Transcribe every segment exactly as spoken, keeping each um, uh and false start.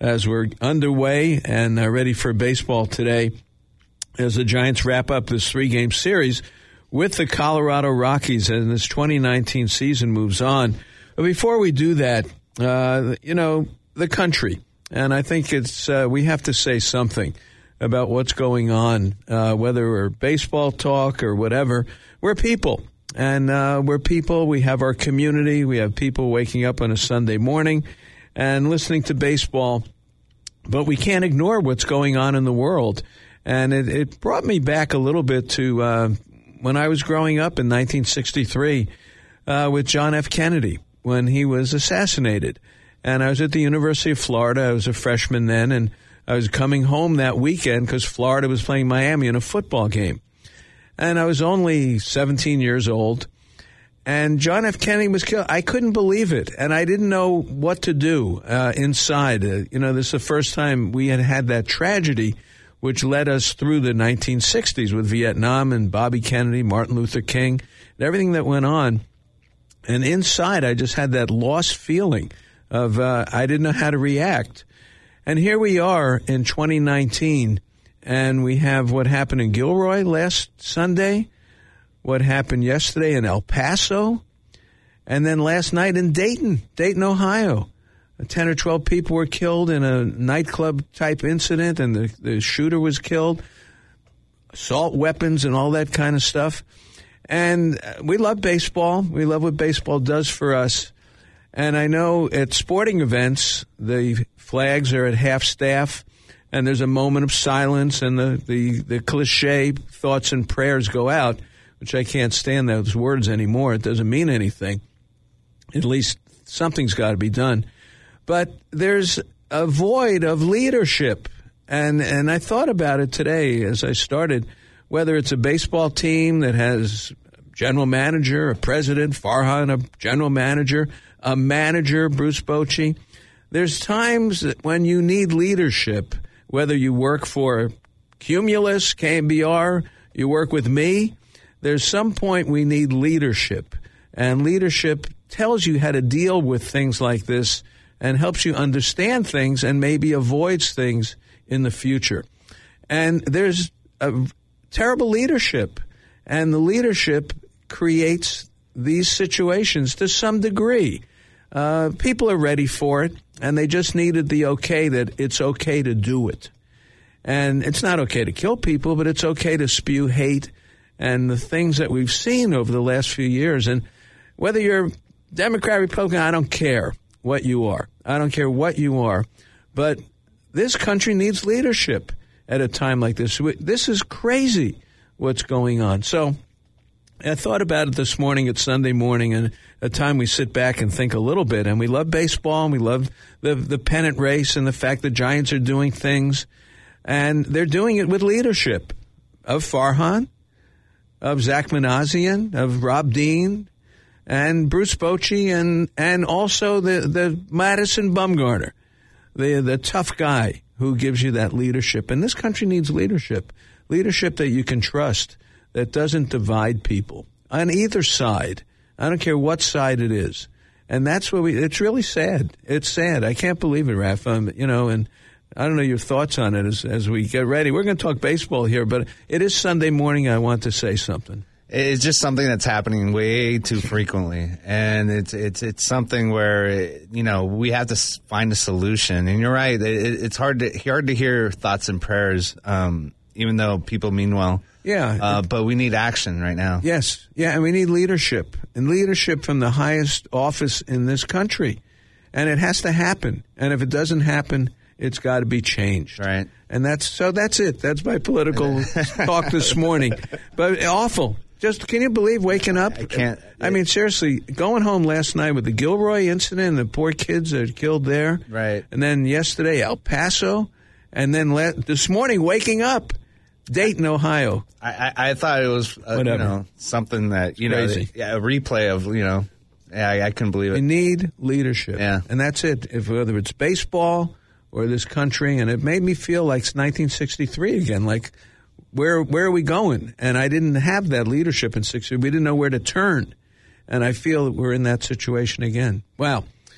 as we're underway and uh, ready for baseball today as the Giants wrap up this three-game series with the Colorado Rockies and this twenty nineteen season moves on. But before we do that, uh, you know, the country, and I think it's uh, we have to say something about what's going on, uh, whether we're baseball talk or whatever. We're people, and uh, we're people. We have our community. We have people waking up on a Sunday morning and listening to baseball, but we can't ignore what's going on in the world. And it, it brought me back a little bit to uh, when I was growing up in nineteen sixty-three uh, with John F. Kennedy when he was assassinated. And I was at the University of Florida. I was a freshman then, and I was coming home that weekend because Florida was playing Miami in a football game. And I was only seventeen years old, and John F. Kennedy was killed. I couldn't believe it, and I didn't know what to do uh, inside. Uh, you know, this is the first time we had had that tragedy, which led us through the nineteen sixties with Vietnam and Bobby Kennedy, Martin Luther King, and everything that went on. And inside, I just had that lost feeling of uh, I didn't know how to react. And here we are in twenty nineteen, and we have what happened in Gilroy last Sunday, what happened yesterday in El Paso, and then last night in Dayton, Dayton, Ohio. ten or twelve people were killed in a nightclub-type incident, and the, the shooter was killed, assault weapons and all that kind of stuff. And we love baseball. We love what baseball does for us. And I know at sporting events, the flags are at half-staff, and there's a moment of silence, and the, the, the cliche thoughts and prayers go out, which I can't stand those words anymore. It doesn't mean anything. At least something's got to be done. But there's a void of leadership. And and I thought about it today as I started, whether it's a baseball team that has a general manager, a president, Farhan, a general manager, a manager, Bruce Bochy. There's times that when you need leadership, whether you work for Cumulus, K M B R, you work with me, there's some point we need leadership. And leadership tells you how to deal with things like this and helps you understand things and maybe avoids things in the future. And there's a terrible leadership, and the leadership creates these situations to some degree. Uh, people are ready for it, and they just needed the okay that it's okay to do it. And it's not okay to kill people, but it's okay to spew hate and the things that we've seen over the last few years. And whether you're Democrat, Republican, I don't care what you are. I don't care what you are. But this country needs leadership at a time like this. This is crazy what's going on. So I thought about it this morning. It's Sunday morning, and a time we sit back and think a little bit. And we love baseball, and we love the, the pennant race and the fact the Giants are doing things. And they're doing it with leadership of Farhan, of Zach Manassian, of Rob Dean, and Bruce Bochy, and and also the, the Madison Bumgarner, the the tough guy who gives you that leadership. And this country needs leadership, leadership that you can trust, that doesn't divide people on either side. I don't care what side it is. And that's what we, it's really sad. It's sad. I can't believe it, Raph. Um, you know, and I don't know your thoughts on it as, as we get ready. We're going to talk baseball here, but it is Sunday morning. I want to say something. It's just something that's happening way too frequently, and it's it's it's something where, you know, we have to find a solution. And you're right; it, it's hard to hard to hear thoughts and prayers, um, even though people mean well. Yeah, uh, but we need action right now. Yes, yeah, and we need leadership, and leadership from the highest office in this country, and it has to happen. And if it doesn't happen, it's got to be changed. Right. And that's so. That's it. That's my political talk this morning. But awful. Just, can you believe waking up? I can't. I mean, seriously, going home last night with the Gilroy incident, the poor kids that are killed there. Right. And then yesterday, El Paso. And then le- this morning, waking up, Dayton, Ohio. I, I, I thought it was, uh, you know, something that, you know, Crazy. yeah, a replay of, you know, yeah, I, I couldn't believe it. We need leadership. Yeah. And that's it. If whether it's baseball or this country. And it made me feel like it's nineteen sixty-three again, like, Where where are we going? And I didn't have that leadership in sixty. We didn't know where to turn. And I feel that we're in that situation again. Wow.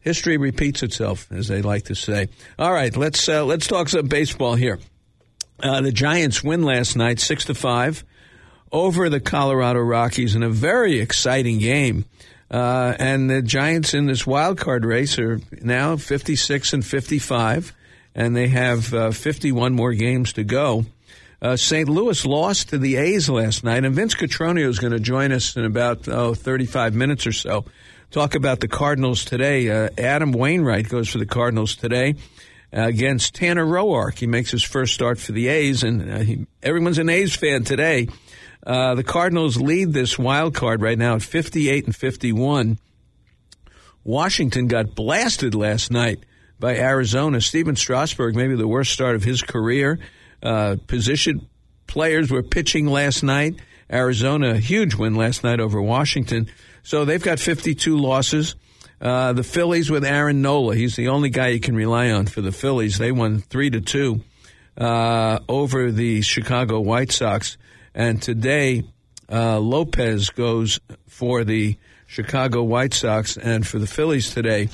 history repeats itself, as they like to say. All right, let's uh, let's talk some baseball here. Uh, the Giants win last night, six to five, over the Colorado Rockies in a very exciting game. Uh, and the Giants in this wild card race are now fifty-six and fifty-five, and they have uh, fifty-one more games to go. Uh, Saint Louis lost to the A's last night, and Vince Cotroneo is going to join us in about oh, thirty-five minutes or so. Talk about the Cardinals today. Uh, Adam Wainwright goes for the Cardinals today uh, against Tanner Roark. He makes his first start for the A's, and uh, he, everyone's an A's fan today. Uh, the Cardinals lead this wild card right now at fifty-eight and fifty-one. Washington got blasted last night by Arizona. Steven Strasburg, maybe the worst start of his career. Uh, position players were pitching last night. Arizona, a huge win last night over Washington. So they've got fifty-two losses. Uh, the Phillies with Aaron Nola. He's the only guy you can rely on for the Phillies. They won three to two uh, over the Chicago White Sox. And today, uh, Lopez goes for the Chicago White Sox. And for the Phillies today,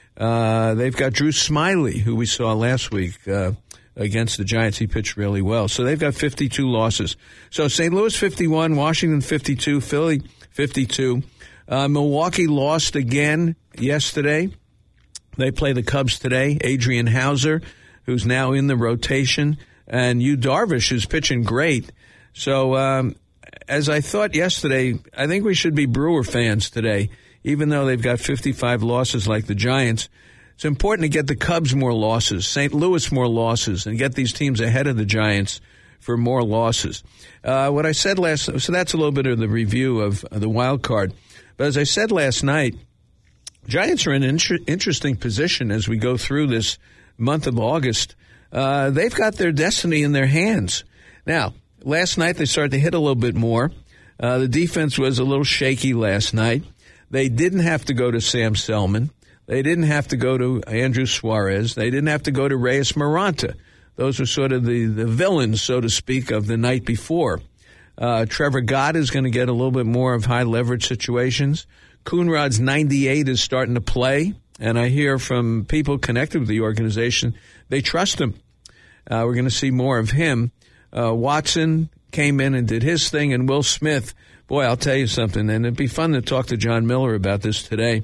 uh, they've got Drew Smyly, who we saw last week uh, against the Giants. He pitched really well. So they've got fifty-two losses. So Saint Louis fifty-one, Washington fifty-two, Philly fifty-two. Uh, Milwaukee lost again yesterday. They play the Cubs today. Adrian Hauser, who's now in the rotation. And Yu Darvish is pitching great. So, um, as I thought yesterday, I think we should be Brewer fans today, even though they've got fifty-five losses like the Giants. It's important to get the Cubs more losses, Saint Louis more losses, and get these teams ahead of the Giants for more losses. Uh, what I said last, so that's a little bit of the review of the wild card. But as I said last night, Giants are in an inter- interesting position as we go through this month of August. Uh, they've got their destiny in their hands. Now, last night, they started to hit a little bit more. Uh, the defense was a little shaky last night. They didn't have to go to Sam Selman. They didn't have to go to Andrew Suarez. They didn't have to go to Reyes Maranta. Those were sort of the, the villains, so to speak, of the night before. Uh, Trevor Gott is going to get a little bit more of high-leverage situations. Coonrod's ninety-eight is starting to play, and I hear from people connected with the organization, they trust him. Uh, we're going to see more of him. Uh, Watson came in and did his thing, and Will Smith, boy, I'll tell you something, and it'd be fun to talk to John Miller about this today.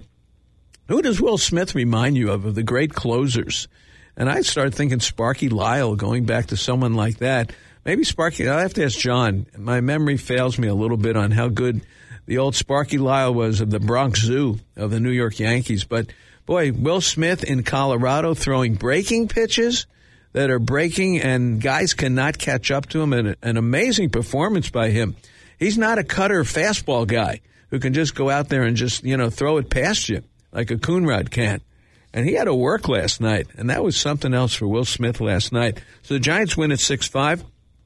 Who does Will Smith remind you of, of the great closers? And I started thinking Sparky Lyle, going back to someone like that. Maybe Sparky, I'll have to ask John. My memory fails me a little bit on how good the old Sparky Lyle was of the Bronx Zoo of the New York Yankees. But, boy, Will Smith in Colorado throwing breaking pitches that are breaking, and guys cannot catch up to him. And an amazing performance by him. He's not a cutter fastball guy who can just go out there and just, you know, throw it past you like a Coonrod can. And he had to work last night, and that was something else for Will Smith last night. So the Giants win at six five,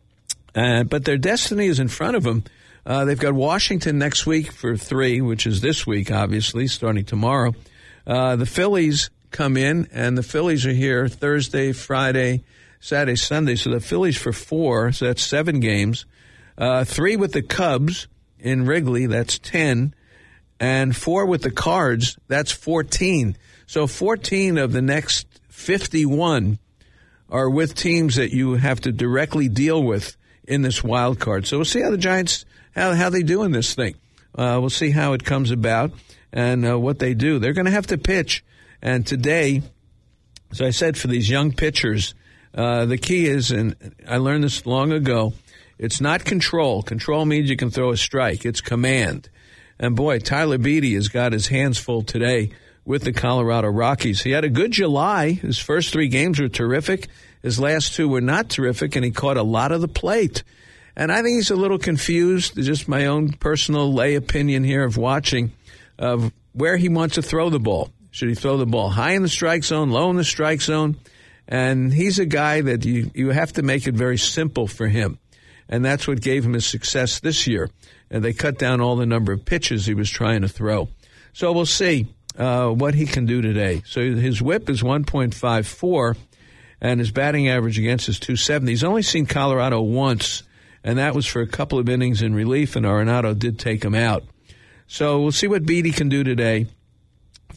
uh, but their destiny is in front of them. Uh, they've got Washington next week for three, which is this week, obviously, starting tomorrow. Uh, the Phillies come in, and the Phillies are here Thursday, Friday, Saturday, Sunday. So the Phillies for four, so that's seven games. Uh, three with the Cubs in Wrigley, that's ten. And four with the Cards, that's fourteen. So fourteen of the next fifty-one are with teams that you have to directly deal with in this wild card. So we'll see how the Giants, how, how they do in this thing. Uh, we'll see how it comes about and uh, what they do. They're going to have to pitch. And today, as I said, for these young pitchers, uh, the key is, and I learned this long ago, it's not control. Control means you can throw a strike. It's command. And boy, Tyler Beede has got his hands full today with the Colorado Rockies. He had a good July. His first three games were terrific. His last two were not terrific, and he caught a lot of the plate. And I think he's a little confused, just my own personal lay opinion here of watching, of where he wants to throw the ball. Should he throw the ball high in the strike zone, low in the strike zone? And he's a guy that you, you have to make it very simple for him. And that's what gave him his success this year. And they cut down all the number of pitches he was trying to throw. So we'll see uh, what he can do today. So his whip is one point five four, and his batting average against is two seventy. He's only seen Colorado once, and that was for a couple of innings in relief, and Arenado did take him out. So we'll see what Beede can do today.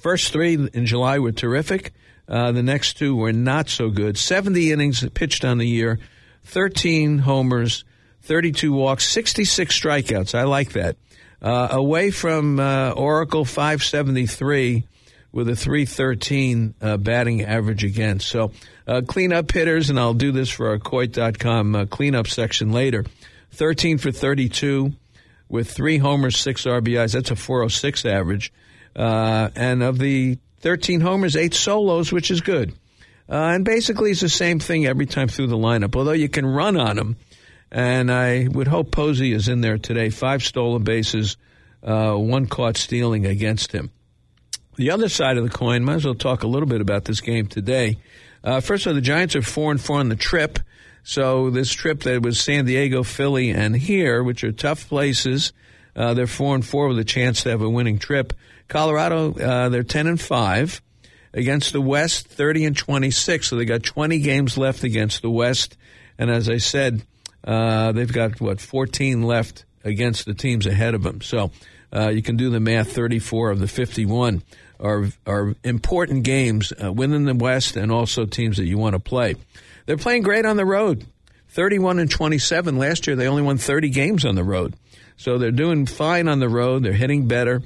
First three in July were terrific. Uh, the next two were not so good. seventy innings pitched on the year, thirteen homers, thirty-two walks, sixty-six strikeouts. I like that. Uh, away from uh, Oracle, five seventy-three with a three thirteen uh, batting average against. So uh, cleanup hitters, and I'll do this for our Coit dot com uh, cleanup section later, thirteen for thirty-two with three homers, six R B Is. That's a four oh six average. Uh, and of the thirteen homers, eight solos, which is good. Uh, and basically it's the same thing every time through the lineup, although you can run on them. And I would hope Posey is in there today. Five stolen bases, uh, one caught stealing against him. The other side of the coin, might as well talk a little bit about this game today. Uh, first of all, the Giants are four and four on the trip. So this trip that was San Diego, Philly, and here, which are tough places, uh, they're four and four with a chance to have a winning trip. Colorado, uh, they're ten and five against the West, thirty and twenty-six. So they got twenty games left against the West. And as I said, Uh, they've got, what, fourteen left against the teams ahead of them. So uh, you can do the math. thirty-four of the fifty-one are are important games, uh, winning the West and also teams that you want to play. They're playing great on the road, thirty-one and twenty-seven. Last year they only won thirty games on the road. So they're doing fine on the road. They're hitting better.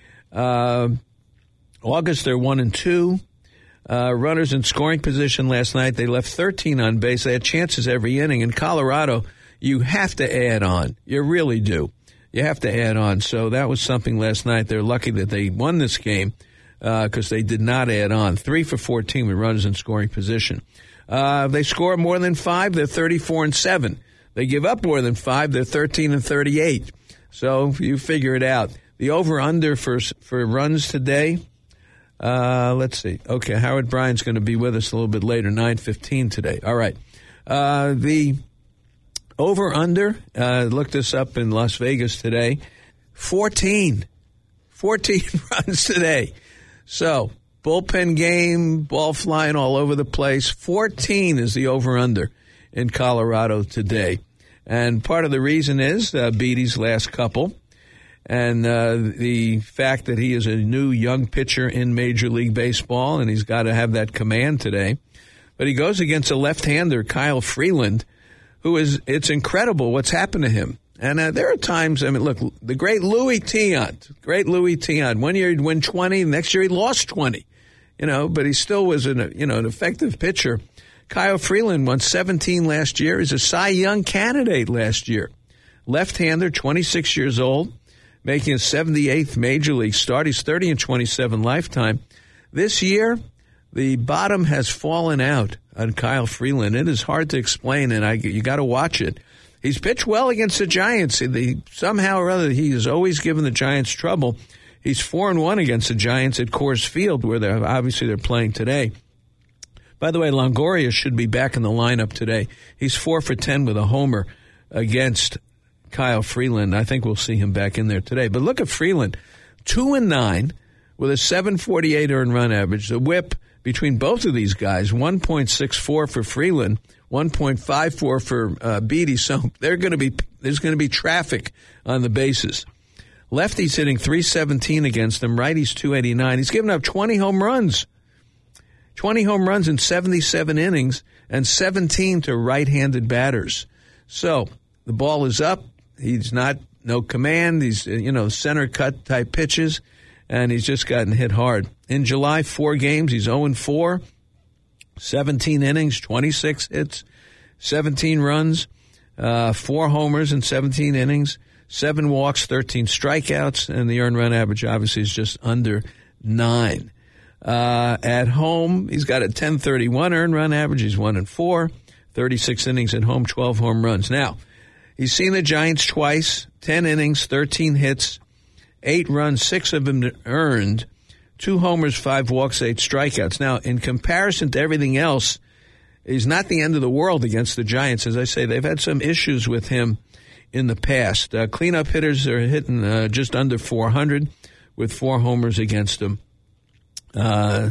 Uh, August, they're one and two. Uh, runners in scoring position last night. They left thirteen on base. They had chances every inning. In Colorado, you have to add on. You really do. You have to add on. So that was something last night. They're lucky that they won this game because uh, they did not add on. Three for fourteen with runners in scoring position. Uh, they score more than five. They're thirty-four and seven. They give up more than five. They're thirteen and thirty-eight. So you figure it out. The over-under for for runs today. Uh, let's see. Okay, Howard Bryant's going to be with us a little bit later, nine fifteen today. All right. Uh, the over-under, uh, looked this up in Las Vegas today, fourteen. fourteen runs today. So, bullpen game, ball flying all over the place. fourteen is the over-under in Colorado today. And part of the reason is uh, Beaty's last couple. And uh, the fact that he is a new young pitcher in Major League Baseball, and he's got to have that command today. But he goes against a left-hander, Kyle Freeland, who is, it's incredible what's happened to him. And uh, there are times, I mean, look, the great Louis Tiant, great Louis Tiant, one year he'd win twenty, next year he lost twenty, you know, but he still was an, you know, an effective pitcher. Kyle Freeland won seventeen last year. He's a Cy Young candidate last year. Left-hander, twenty-six years old. Making his seventy-eighth Major League start. He's thirty and twenty-seven lifetime. This year, the bottom has fallen out on Kyle Freeland. It is hard to explain, and I, you got to watch it. He's pitched well against the Giants. The, somehow or other, he has always given the Giants trouble. He's four and one against the Giants at Coors Field, where they're obviously they're playing today. By the way, Longoria should be back in the lineup today. He's four for ten with a homer against Kyle Freeland. I think we'll see him back in there today. But look at Freeland, two and nine with a seven forty-eight earned run average. The whip between both of these guys, one point six four for Freeland, one point five four for uh, Beatty. So they're going to be there's going to be traffic on the bases. Lefty's hitting three seventeen against them. Righty's two eighty-nine. He's given up twenty home runs, twenty home runs in seventy-seven innings, and seventeen to right-handed batters. So the ball is up. He's not, no command. He's, you know, center cut type pitches, and he's just gotten hit hard. In July, four games, he's oh and four, seventeen innings, twenty-six hits, seventeen runs, uh, four homers in seventeen innings, seven walks, thirteen strikeouts, and the earned run average obviously is just under nine. Uh, at home, he's got a ten thirty-one earned run average. He's one and four, thirty-six innings at home, twelve home runs. Now, he's seen the Giants twice, ten innings, thirteen hits, eight runs, six of them earned, two homers, five walks, eight strikeouts. Now, in comparison to everything else, he's not the end of the world against the Giants. As I say, they've had some issues with him in the past. Uh, cleanup hitters are hitting uh, just under four hundred with four homers against them. Uh,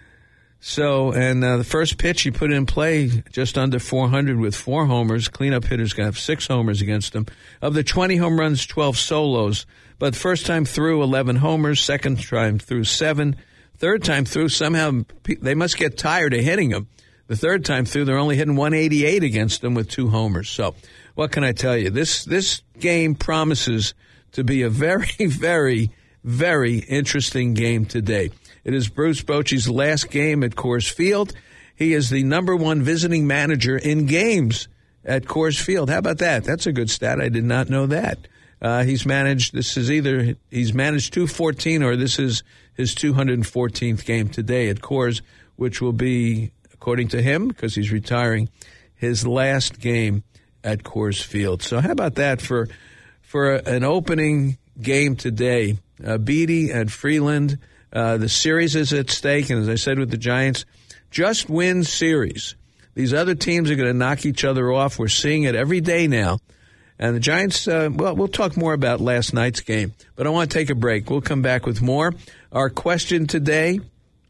so, and uh, the first pitch he put in play just under four hundred with four homers. Cleanup hitters got six homers against him. Of the twenty home runs, twelve solos. But first time through, eleven homers. Second time through, seven. Third time through, somehow they must get tired of hitting him. The third time through, they're only hitting one eighty-eight against them with two homers. So what can I tell you? This this game promises to be a very, very, very interesting game today. It is Bruce Bochy's last game at Coors Field. He is the number one visiting manager in games at Coors Field. How about that? That's a good stat. I did not know that. Uh, he's managed, this is either, he's managed two fourteen or this is his two hundred fourteenth game today at Coors, which will be, according to him, because he's retiring, his last game at Coors Field. So how about that for for an opening game today? Uh, Beatty and Freeland, uh, the series is at stake, and as I said with the Giants, just win series. These other teams are going to knock each other off. We're seeing it every day now. And the Giants, uh, well, we'll talk more about last night's game, but I want to take a break. We'll come back with more. Our question today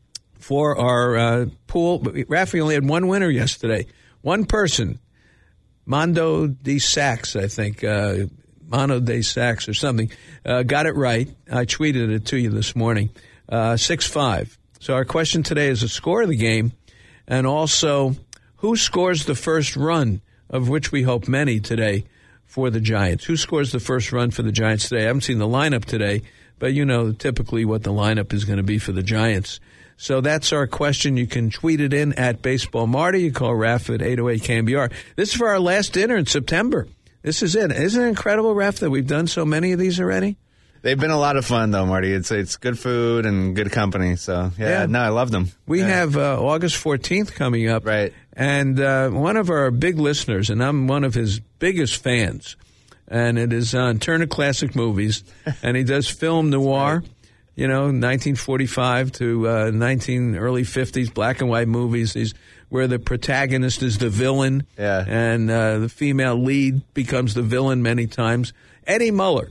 for our uh, pool, Rafi only had one winner yesterday. One person, Mondo de Sax, I think, uh, Mondo de Sax or something, uh, got it right. I tweeted it to you this morning, uh, six five. So our question today is the score of the game and also who scores the first run, of which we hope many today, for the Giants. Who scores the first run for the Giants today? I haven't seen the lineup today, but you know typically what the lineup is going to be for the Giants. So that's our question. You can tweet it in at Baseball Marty. You call Raph at eight oh eight K M B R. This is for our last dinner in September. This is it. Isn't it incredible, Raph, that we've done so many of these already? They've been a lot of fun, though, Marty. It's it's good food and good company. So, yeah, yeah. no, I love them. We yeah. have uh, August fourteenth coming up. Right. And uh, one of our big listeners, and I'm one of his biggest fans, and it is on Turner Classic Movies, and he does film noir, right. you know, nineteen forty-five to uh, nineteen early fifties, black and white movies. He's where the protagonist is the villain, yeah. and uh, the female lead becomes the villain many times. Eddie Muller.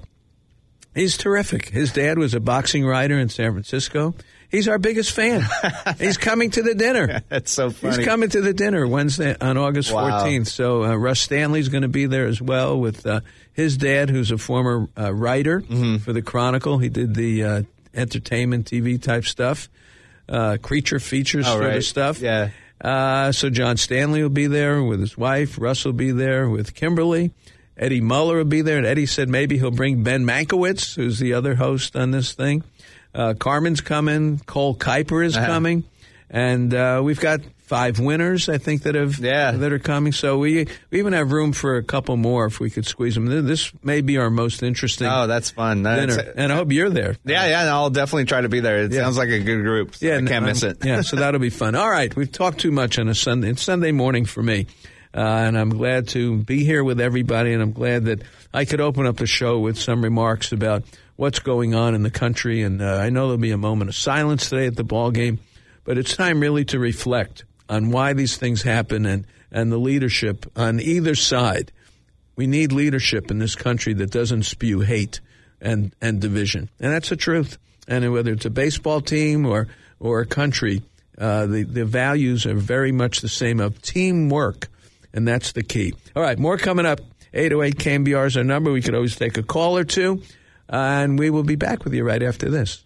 He's terrific. His dad was a boxing writer in San Francisco. He's our biggest fan. He's coming to the dinner. That's so funny. He's coming to the dinner Wednesday on August wow. fourteenth. So uh, Russ Stanley's going to be there as well with uh, his dad, who's a former uh, writer mm-hmm. for the Chronicle. He did the uh, entertainment T V type stuff, uh, creature features oh, sort right. of stuff. Yeah. Uh, so John Stanley will be there with his wife. Russ will be there with Kimberly. Eddie Muller will be there, and Eddie said maybe he'll bring Ben Mankiewicz, who's the other host on this thing. Uh, Carmen's coming. Cole Kuiper is uh-huh. coming. And uh, we've got five winners, I think, that have yeah. that are coming. So we, we even have room for a couple more if we could squeeze them. This may be our most interesting Oh, that's fun. dinner. That's, and I hope you're there. Yeah, yeah, I'll definitely try to be there. It yeah. sounds like a good group. So yeah, I can't um, miss it. yeah, so that'll be fun. All right, we've talked too much on a Sunday. It's Sunday morning for me. Uh, and I'm glad to be here with everybody, and I'm glad that I could open up the show with some remarks about what's going on in the country. And uh, I know there'll be a moment of silence today at the ball game, but it's time really to reflect on why these things happen and, and the leadership on either side. We need leadership in this country that doesn't spew hate and, and division. And that's the truth. And whether it's a baseball team or, or a country, uh, the, the values are very much the same of teamwork. And that's the key. All right, more coming up. eight oh eight K M B R is our number. We could always take a call or two. Uh, and we will be back with you right after this.